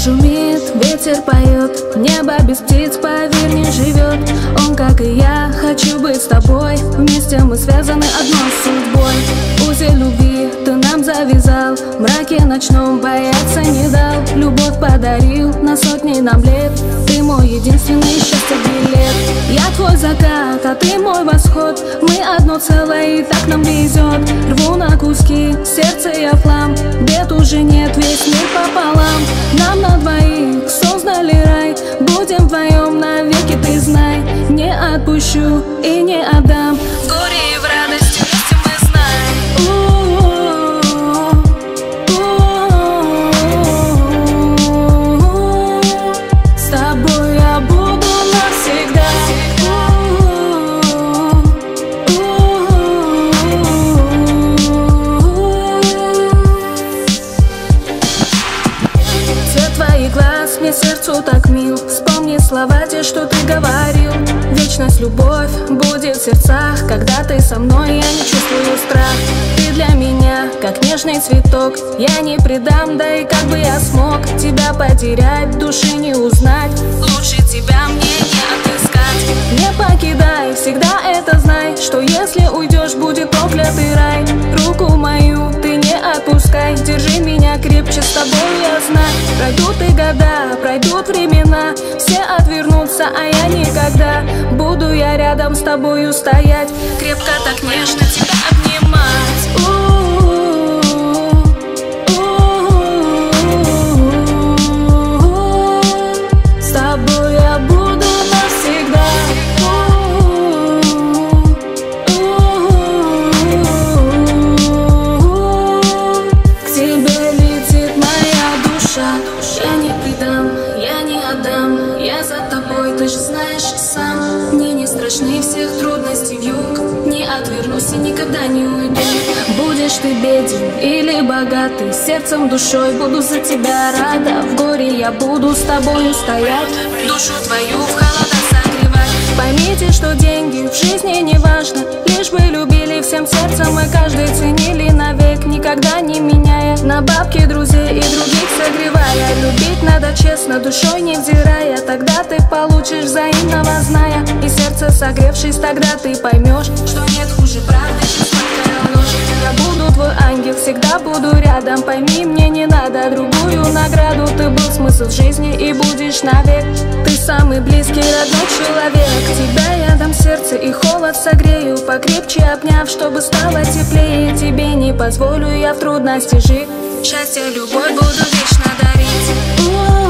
шумит, ветер поет, небо без птиц, поверь, не живет. Он, как и я, хочу быть с тобой, вместе мы связаны одной судьбой. Узел любви ты нам завязал, в мраке ночном бояться не дал. Любовь подарил на сотни нам лет, ты мой единственный счастье билет. Я твой закат, а ты мой восход, мы одно целое и так нам везет. Рву на куски, сердце я флам, бед уже нет, весь мир пополам. Нам на двоих создали рай, будем вдвоем навеки, ты знай. Не отпущу и не отдам, в горе и в радости вместе мы знаем. С тобой я буду навсегда. Цвет твоих глаз мне сердцу так мил, вспомни слова те, что ты говорил. Вечность, любовь будет в сердцах, когда ты со мной, я не чувствую страх. Ты для меня, как нежный цветок, я не предам, да и как бы я смог тебя потерять, души не узнать. Лучше тебя мне не отыскать. Не покидай, всегда это знай, что если уйдешь, будет проклятый рай. Руку мою ты не отпускай, держи меня крепче, с тобой я знаю. Пройдут и года, пройдут времена, все отвернутся, а я никогда. Буду я рядом с тобою стоять, крепко так нежно тебя обнимать. С тобой я буду навсегда. К тебе летит моя душа, я не предам, я не отдам, я за тобой, ты же знаешь сам. Мне не страшны всех трудностей вьюг, не отвернусь и никогда не уйду. Будешь ты беден или богатый, сердцем, душой буду за тебя рада. В горе я буду с тобою стоять, душу твою в холода согревать. Поймите, что деньги в жизни не важно, лишь бы любили всем сердцем и каждый ценили навек, никогда не меняя на бабки, друзей и других согревая. Любить надо честно, душой не взирая, тогда ты получишь взаимного зная. И сердце согревшись, тогда ты поймешь, что нет хуже правды, чем сладкая ложь. Я буду твой ангел, всегда буду рядом, пойми, мне не надо другую награду. Ты был смысл жизни и будешь навек, ты самый близкий, родной человек. Тебя я дам сердце и холод согрею, покрепче обняв, чтобы стало теплее. Тебе не позволю я в трудности жить, счастье, любовь буду вечно дарить.